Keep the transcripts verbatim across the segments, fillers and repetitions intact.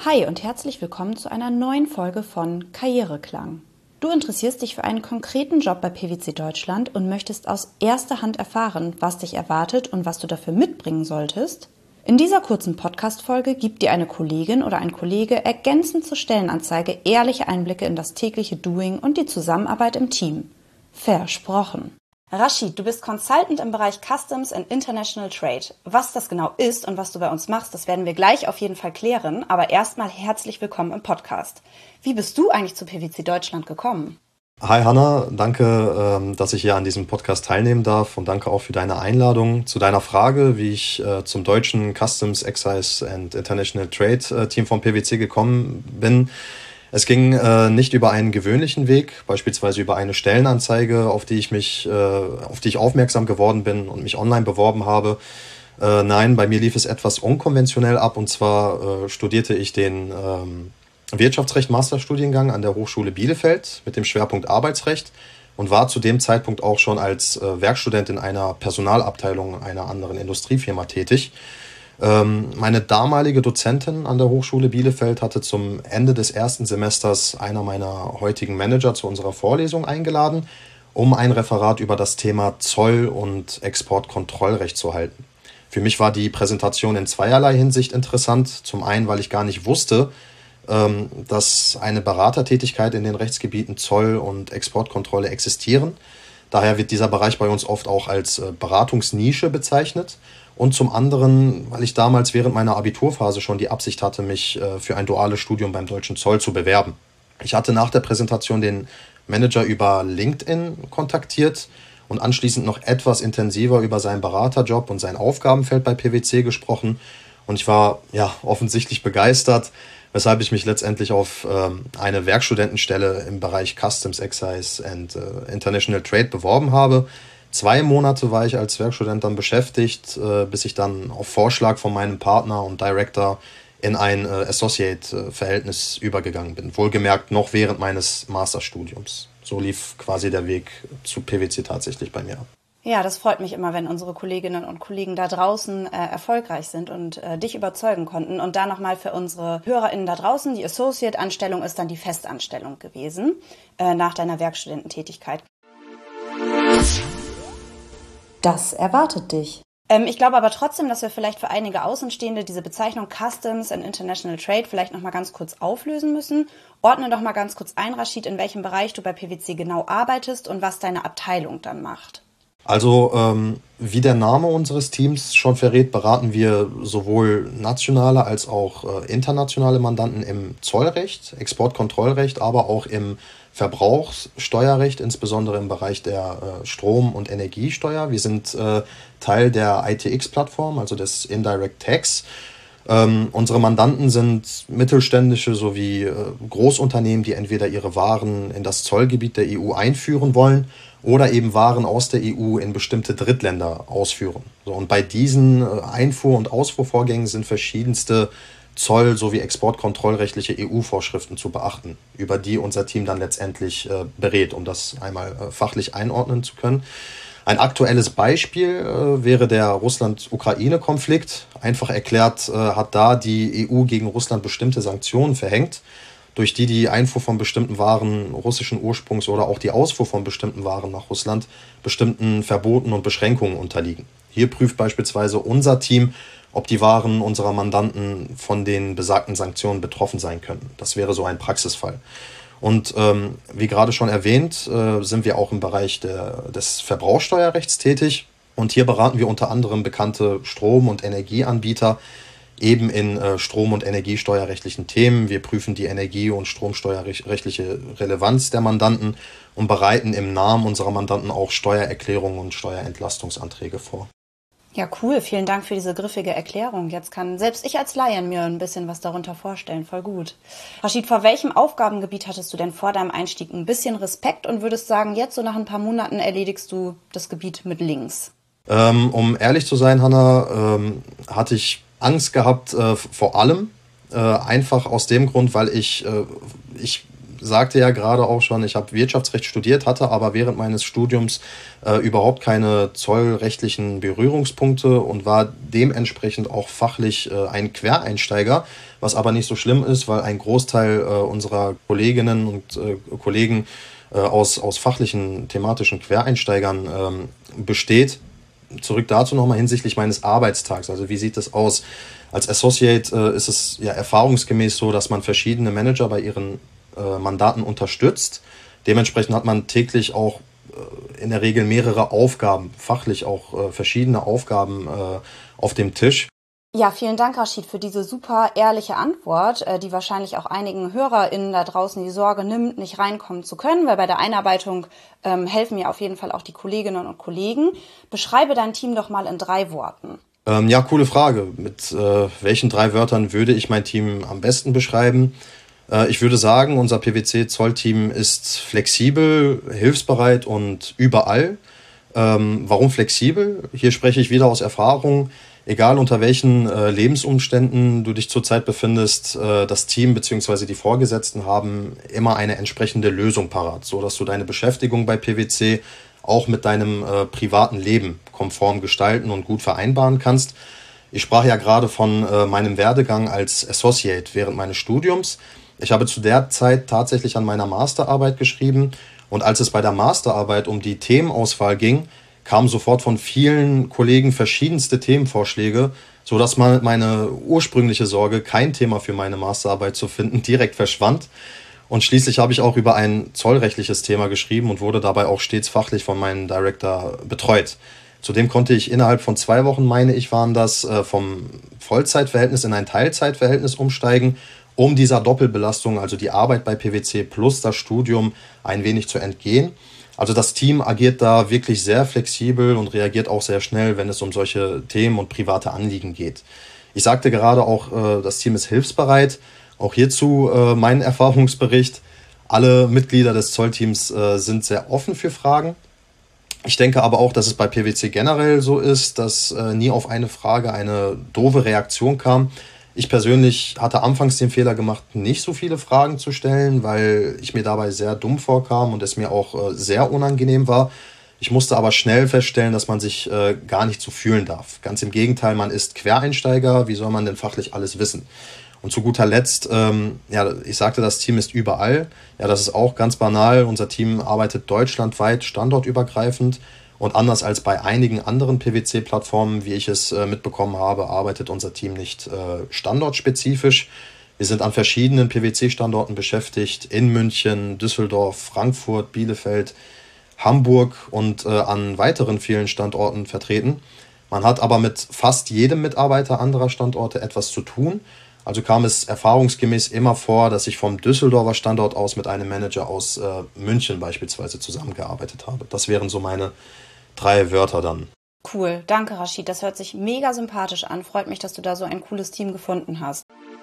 Hi und herzlich willkommen zu einer neuen Folge von Karriereklang. Du interessierst dich für einen konkreten Job bei P W C Deutschland und möchtest aus erster Hand erfahren, was dich erwartet und was du dafür mitbringen solltest? In dieser kurzen Podcast-Folge gibt dir eine Kollegin oder ein Kollege ergänzend zur Stellenanzeige ehrliche Einblicke in das tägliche Doing und die Zusammenarbeit im Team. Versprochen! Rashid, du bist Consultant im Bereich Customs and International Trade. Was das genau ist und was du bei uns machst, das werden wir gleich auf jeden Fall klären. Aber erstmal herzlich willkommen im Podcast. Wie bist du eigentlich zu P W C Deutschland gekommen? Hi Hanna, danke, dass ich hier an diesem Podcast teilnehmen darf und danke auch für deine Einladung. Zu deiner Frage, wie ich zum deutschen Customs, Excise and International Trade Team vom P W C gekommen bin. Es ging äh, nicht über einen gewöhnlichen Weg, beispielsweise über eine Stellenanzeige, auf die ich mich, äh, auf die ich aufmerksam geworden bin und mich online beworben habe. Äh, nein, bei mir lief es etwas unkonventionell ab, und zwar äh, studierte ich den ähm, Wirtschaftsrecht-Masterstudiengang an der Hochschule Bielefeld mit dem Schwerpunkt Arbeitsrecht und war zu dem Zeitpunkt auch schon als äh, Werkstudent in einer Personalabteilung einer anderen Industriefirma tätig. Meine damalige Dozentin an der Hochschule Bielefeld hatte zum Ende des ersten Semesters einer meiner heutigen Manager zu unserer Vorlesung eingeladen, um ein Referat über das Thema Zoll- und Exportkontrollrecht zu halten. Für mich war die Präsentation in zweierlei Hinsicht interessant. Zum einen, weil ich gar nicht wusste, dass eine Beratertätigkeit in den Rechtsgebieten Zoll- und Exportkontrolle existieren. Daher wird dieser Bereich bei uns oft auch als Beratungsnische bezeichnet. Und zum anderen, weil ich damals während meiner Abiturphase schon die Absicht hatte, mich äh, für ein duales Studium beim Deutschen Zoll zu bewerben. Ich hatte nach der Präsentation den Manager über LinkedIn kontaktiert und anschließend noch etwas intensiver über seinen Beraterjob und sein Aufgabenfeld bei P W C gesprochen. Und ich war ja offensichtlich begeistert, weshalb ich mich letztendlich auf ähm, eine Werkstudentenstelle im Bereich Customs, Excise and äh, International Trade beworben habe. Zwei Monate war ich als Werkstudent dann beschäftigt, äh, bis ich dann auf Vorschlag von meinem Partner und Director in ein äh, Associate-Verhältnis übergegangen bin. Wohlgemerkt noch während meines Masterstudiums. So lief quasi der Weg zu P W C tatsächlich bei mir ab. Ja, das freut mich immer, wenn unsere Kolleginnen und Kollegen da draußen äh, erfolgreich sind und äh, dich überzeugen konnten. Und da nochmal für unsere HörerInnen da draußen, die Associate-Anstellung ist dann die Festanstellung gewesen äh, nach deiner Werkstudententätigkeit. Das erwartet dich. Ähm, ich glaube aber trotzdem, dass wir vielleicht für einige Außenstehende diese Bezeichnung Customs and International Trade vielleicht nochmal ganz kurz auflösen müssen. Ordne doch mal ganz kurz ein, Rashid, in welchem Bereich du bei P W C genau arbeitest und was deine Abteilung dann macht. Also, ähm, wie der Name unseres Teams schon verrät, beraten wir sowohl nationale als auch äh, internationale Mandanten im Zollrecht, Exportkontrollrecht, aber auch im Verbrauchssteuerrecht, insbesondere im Bereich der äh, Strom- und Energiesteuer. Wir sind äh, Teil der I T X-Plattform, also des Indirect Tax. Ähm, unsere Mandanten sind mittelständische sowie äh, Großunternehmen, die entweder ihre Waren in das Zollgebiet der E U einführen wollen oder eben Waren aus der E U in bestimmte Drittländer ausführen. So, und bei diesen äh, Einfuhr- und Ausfuhrvorgängen sind verschiedenste Zoll- sowie exportkontrollrechtliche E U-Vorschriften zu beachten, über die unser Team dann letztendlich äh, berät, um das einmal äh, fachlich einordnen zu können. Ein aktuelles Beispiel äh, wäre der Russland-Ukraine-Konflikt. Einfach erklärt äh, hat da die E U gegen Russland bestimmte Sanktionen verhängt, durch die die Einfuhr von bestimmten Waren russischen Ursprungs oder auch die Ausfuhr von bestimmten Waren nach Russland bestimmten Verboten und Beschränkungen unterliegen. Hier prüft beispielsweise unser Team, ob die Waren unserer Mandanten von den besagten Sanktionen betroffen sein könnten. Das wäre so ein Praxisfall. Und ähm, wie gerade schon erwähnt, äh, sind wir auch im Bereich der, des Verbrauchssteuerrechts tätig. Und hier beraten wir unter anderem bekannte Strom- und Energieanbieter eben in äh, Strom- und Energiesteuerrechtlichen Themen. Wir prüfen die Energie- und Stromsteuerrechtliche Relevanz der Mandanten und bereiten im Namen unserer Mandanten auch Steuererklärungen und Steuerentlastungsanträge vor. Ja, cool. Vielen Dank für diese griffige Erklärung. Jetzt kann selbst ich als Laien mir ein bisschen was darunter vorstellen. Voll gut. Rashid, vor welchem Aufgabengebiet hattest du denn vor deinem Einstieg ein bisschen Respekt und würdest sagen, jetzt so nach ein paar Monaten erledigst du das Gebiet mit links? Ähm, um ehrlich zu sein, Hanna, ähm, hatte ich Angst gehabt äh, vor allem. Äh, einfach aus dem Grund, weil ich, äh, ich sagte ja gerade auch schon, ich habe Wirtschaftsrecht studiert, hatte aber während meines Studiums äh, überhaupt keine zollrechtlichen Berührungspunkte und war dementsprechend auch fachlich äh, ein Quereinsteiger, was aber nicht so schlimm ist, weil ein Großteil äh, unserer Kolleginnen und äh, Kollegen äh, aus, aus fachlichen, thematischen Quereinsteigern ähm, besteht. Zurück dazu nochmal hinsichtlich meines Arbeitstags. Also wie sieht das aus? Als Associate äh, ist es ja erfahrungsgemäß so, dass man verschiedene Manager bei ihren äh, Mandaten unterstützt. Dementsprechend hat man täglich auch äh, in der Regel mehrere Aufgaben, fachlich auch äh, verschiedene Aufgaben äh, auf dem Tisch. Ja, vielen Dank, Rashid, für diese super ehrliche Antwort, äh, die wahrscheinlich auch einigen HörerInnen da draußen die Sorge nimmt, nicht reinkommen zu können, weil bei der Einarbeitung ähm, helfen mir auf jeden Fall auch die Kolleginnen und Kollegen. Beschreibe dein Team doch mal in drei Worten. Ähm, ja, coole Frage. Mit äh, welchen drei Wörtern würde ich mein Team am besten beschreiben? Äh, ich würde sagen, unser P W C-Zollteam ist flexibel, hilfsbereit und überall. Ähm, warum flexibel? Hier spreche ich wieder aus Erfahrung. Egal unter welchen äh, Lebensumständen du dich zurzeit befindest, äh, das Team bzw. die Vorgesetzten haben immer eine entsprechende Lösung parat, sodass du deine Beschäftigung bei P W C auch mit deinem äh, privaten Leben konform gestalten und gut vereinbaren kannst. Ich sprach ja gerade von äh, meinem Werdegang als Associate während meines Studiums. Ich habe zu der Zeit tatsächlich an meiner Masterarbeit geschrieben und als es bei der Masterarbeit um die Themenauswahl ging, kamen sofort von vielen Kollegen verschiedenste Themenvorschläge, sodass mal meine ursprüngliche Sorge, kein Thema für meine Masterarbeit zu finden, direkt verschwand. Und schließlich habe ich auch über ein zollrechtliches Thema geschrieben und wurde dabei auch stets fachlich von meinem Director betreut. Zudem konnte ich innerhalb von zwei Wochen, meine ich, waren das, vom Vollzeitverhältnis in ein Teilzeitverhältnis umsteigen, um dieser Doppelbelastung, also die Arbeit bei P W C plus das Studium, ein wenig zu entgehen. Also das Team agiert da wirklich sehr flexibel und reagiert auch sehr schnell, wenn es um solche Themen und private Anliegen geht. Ich sagte gerade auch, das Team ist hilfsbereit. Auch hierzu mein Erfahrungsbericht. Alle Mitglieder des Zollteams sind sehr offen für Fragen. Ich denke aber auch, dass es bei P W C generell so ist, dass nie auf eine Frage eine doofe Reaktion kam. Ich persönlich hatte anfangs den Fehler gemacht, nicht so viele Fragen zu stellen, weil ich mir dabei sehr dumm vorkam und es mir auch äh, sehr unangenehm war. Ich musste aber schnell feststellen, dass man sich äh, gar nicht so fühlen darf. Ganz im Gegenteil, man ist Quereinsteiger, wie soll man denn fachlich alles wissen? Und zu guter Letzt, ähm, ja, ich sagte, das Team ist überall. Ja, das ist auch ganz banal. Unser Team arbeitet deutschlandweit, standortübergreifend. Und anders als bei einigen anderen P W C-Plattformen, wie ich es äh, mitbekommen habe, arbeitet unser Team nicht äh, standortspezifisch. Wir sind an verschiedenen P W C-Standorten beschäftigt, in München, Düsseldorf, Frankfurt, Bielefeld, Hamburg und äh, an weiteren vielen Standorten vertreten. Man hat aber mit fast jedem Mitarbeiter anderer Standorte etwas zu tun. Also kam es erfahrungsgemäß immer vor, dass ich vom Düsseldorfer Standort aus mit einem Manager aus äh, München beispielsweise zusammengearbeitet habe. Das wären so meine drei Wörter dann. Cool, danke Rashid, das hört sich mega sympathisch an. Freut mich, dass du da so ein cooles Team gefunden hast.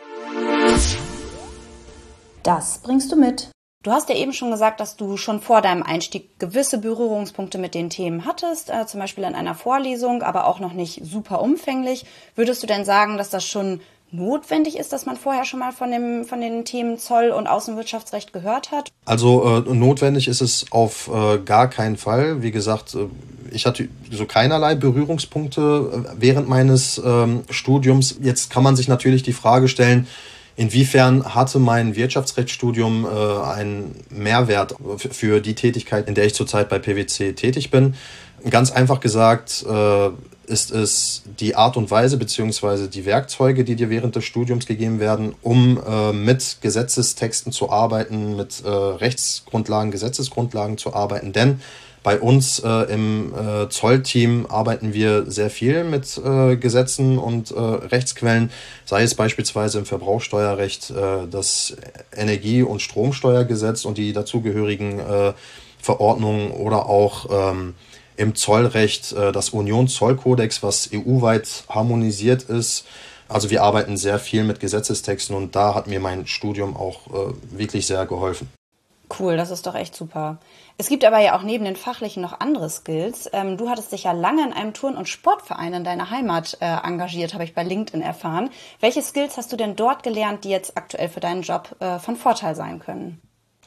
Das bringst du mit. Du hast ja eben schon gesagt, dass du schon vor deinem Einstieg gewisse Berührungspunkte mit den Themen hattest, äh, zum Beispiel in einer Vorlesung, aber auch noch nicht super umfänglich. Würdest du denn sagen, dass das schon notwendig ist, dass man vorher schon mal von dem von den Themen Zoll- und Außenwirtschaftsrecht gehört hat? Also äh, notwendig ist es auf äh, gar keinen Fall. Wie gesagt, äh, ich hatte so keinerlei Berührungspunkte äh, während meines ähm, Studiums. Jetzt kann man sich natürlich die Frage stellen, inwiefern hatte mein Wirtschaftsrechtsstudium äh, einen Mehrwert f- für die Tätigkeit, in der ich zurzeit bei P W C tätig bin? Ganz einfach gesagt, äh, ist es die Art und Weise bzw. die Werkzeuge, die dir während des Studiums gegeben werden, um äh, mit Gesetzestexten zu arbeiten, mit äh, Rechtsgrundlagen, Gesetzesgrundlagen zu arbeiten. Denn bei uns äh, im äh, Zollteam arbeiten wir sehr viel mit äh, Gesetzen und äh, Rechtsquellen, sei es beispielsweise im Verbrauchssteuerrecht äh, das Energie- und Stromsteuergesetz und die dazugehörigen äh, Verordnungen oder auch ähm, im Zollrecht äh, das Unionszollkodex, was E U-weit harmonisiert ist. Also wir arbeiten sehr viel mit Gesetzestexten und da hat mir mein Studium auch äh, wirklich sehr geholfen. Cool, das ist doch echt super. Es gibt aber ja auch neben den fachlichen noch andere Skills. Ähm, du hattest dich ja lange in einem Turn- und Sportverein in deiner Heimat äh, engagiert, habe ich bei LinkedIn erfahren. Welche Skills hast du denn dort gelernt, die jetzt aktuell für deinen Job äh, von Vorteil sein können?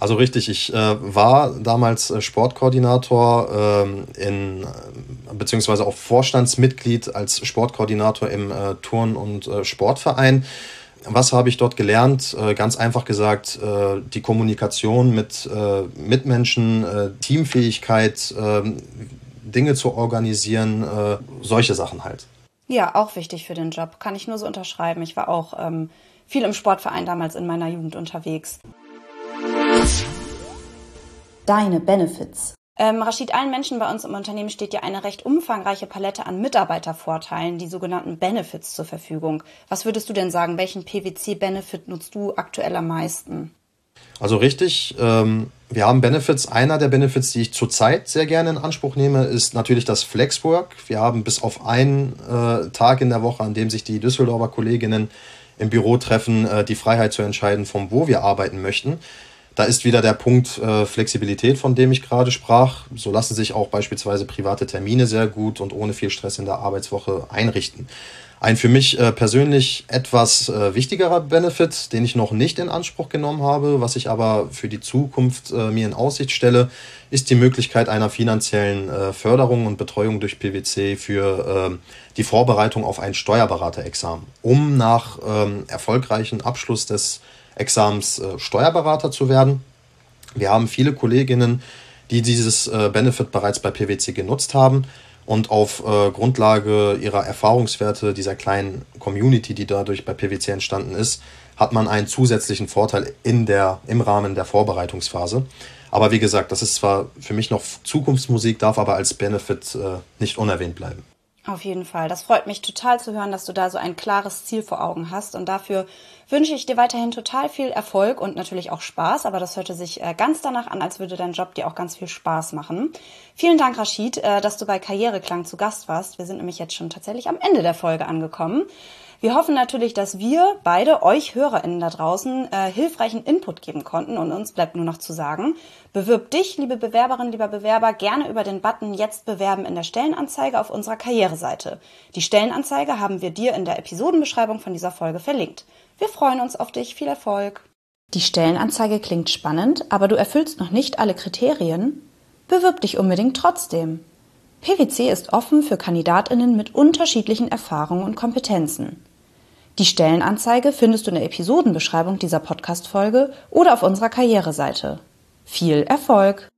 Also richtig, ich äh, war damals äh, Sportkoordinator ähm, in, beziehungsweise auch Vorstandsmitglied als Sportkoordinator im äh, Turn- und äh, Sportverein. Was habe ich dort gelernt? Äh, ganz einfach gesagt, äh, die Kommunikation mit äh, Mitmenschen, äh, Teamfähigkeit, äh, Dinge zu organisieren, äh, solche Sachen halt. Ja, auch wichtig für den Job, kann ich nur so unterschreiben. Ich war auch ähm, viel im Sportverein damals in meiner Jugend unterwegs. Deine Benefits. Ähm, Rashid, allen Menschen bei uns im Unternehmen steht ja eine recht umfangreiche Palette an Mitarbeitervorteilen, die sogenannten Benefits, zur Verfügung. Was würdest du denn sagen, welchen P W C-Benefit nutzt du aktuell am meisten? Also richtig, ähm, wir haben Benefits. Einer der Benefits, die ich zurzeit sehr gerne in Anspruch nehme, ist natürlich das Flexwork. Wir haben bis auf einen äh, Tag in der Woche, an dem sich die Düsseldorfer Kolleginnen im Büro treffen, äh, die Freiheit zu entscheiden, von wo wir arbeiten möchten. Da ist wieder der Punkt äh, Flexibilität, von dem ich gerade sprach. So lassen sich auch beispielsweise private Termine sehr gut und ohne viel Stress in der Arbeitswoche einrichten. Ein für mich äh, persönlich etwas äh, wichtigerer Benefit, den ich noch nicht in Anspruch genommen habe, was ich aber für die Zukunft äh, mir in Aussicht stelle, ist die Möglichkeit einer finanziellen äh, Förderung und Betreuung durch P W C für äh, die Vorbereitung auf ein Steuerberaterexamen, um nach ähm, erfolgreichen Abschluss des Examens äh, Steuerberater zu werden. Wir haben viele Kolleginnen, die dieses äh, Benefit bereits bei P W C genutzt haben und auf äh, Grundlage ihrer Erfahrungswerte, dieser kleinen Community, die dadurch bei P W C entstanden ist, hat man einen zusätzlichen Vorteil in der, im Rahmen der Vorbereitungsphase. Aber wie gesagt, das ist zwar für mich noch Zukunftsmusik, darf aber als Benefit äh, nicht unerwähnt bleiben. Auf jeden Fall. Das freut mich total zu hören, dass du da so ein klares Ziel vor Augen hast. Und dafür wünsche ich dir weiterhin total viel Erfolg und natürlich auch Spaß. Aber das hörte sich ganz danach an, als würde dein Job dir auch ganz viel Spaß machen. Vielen Dank, Rashid, dass du bei Karriereklang zu Gast warst. Wir sind nämlich jetzt schon tatsächlich am Ende der Folge angekommen. Wir hoffen natürlich, dass wir beide euch HörerInnen da draußen äh, hilfreichen Input geben konnten und uns bleibt nur noch zu sagen, bewirb dich, liebe Bewerberin, lieber Bewerber, gerne über den Button Jetzt bewerben in der Stellenanzeige auf unserer Karriereseite. Die Stellenanzeige haben wir dir in der Episodenbeschreibung von dieser Folge verlinkt. Wir freuen uns auf dich, viel Erfolg! Die Stellenanzeige klingt spannend, aber du erfüllst noch nicht alle Kriterien? Bewirb dich unbedingt trotzdem! P W C ist offen für KandidatInnen mit unterschiedlichen Erfahrungen und Kompetenzen. Die Stellenanzeige findest du in der Episodenbeschreibung dieser Podcast-Folge oder auf unserer Karriereseite. Viel Erfolg!